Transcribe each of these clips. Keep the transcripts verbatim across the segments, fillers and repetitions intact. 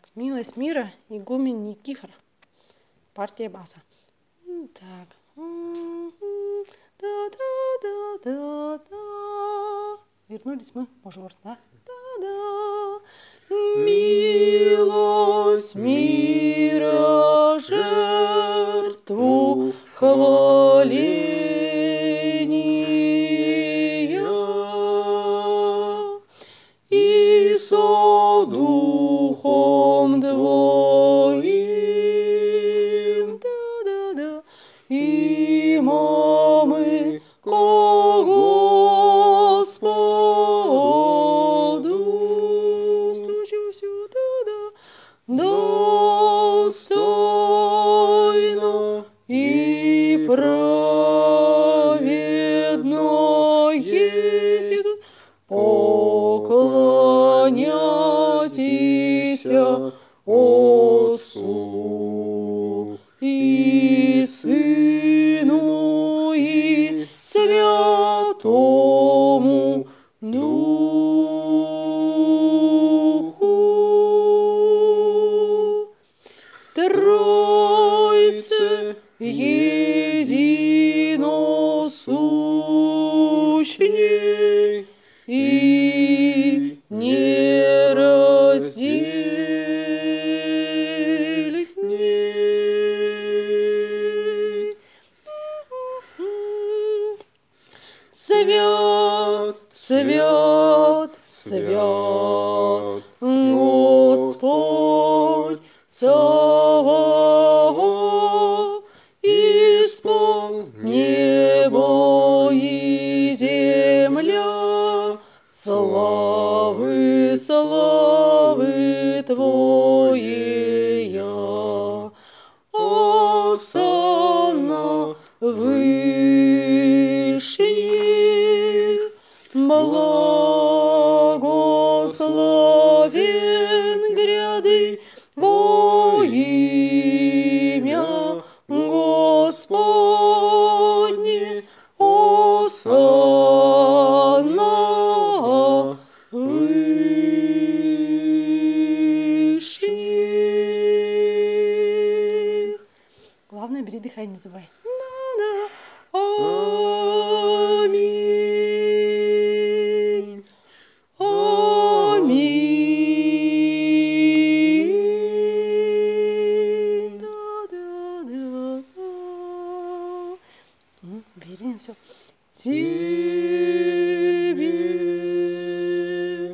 Милость мира, игумен Никифор. Партия баса. Так. Да-да-да-да-да. Вернулись мы, мажор, да? Да-да. Милость мира, жертву хваления и со духом твоим, да-да-да, имамы ко Господу, стучусь, да-да, достойно и праведно есть поклоняйтеся Отцу и Сыну и Святому Духу, Тройце единосущней и нераздельней. Свят, свят, свят, Господь Саваоф, исполн небо и земля славы, славы Твоея. Осанна вышних, благословен гряды во имя Господне. Осанна вышних. Главное, бери дыхание, не забывай. Аминь. Аминь. Да-да-да-да. Уверен, все. Тебе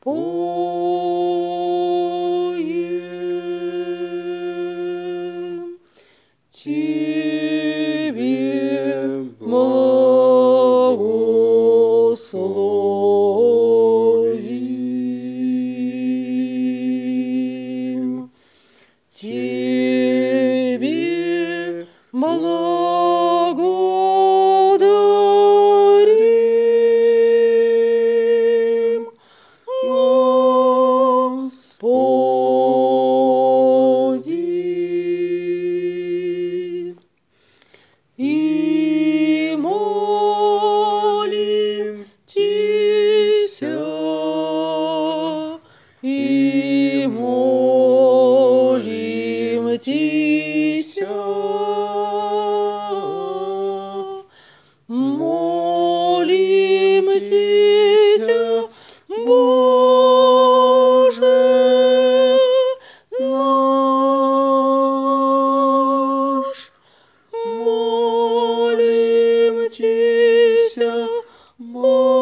поем, Тебе благословим, Тебе благодарим, Господи, и молим Тися, и молим Тися, молим Тися, Боже наш, молим Тися, Боже.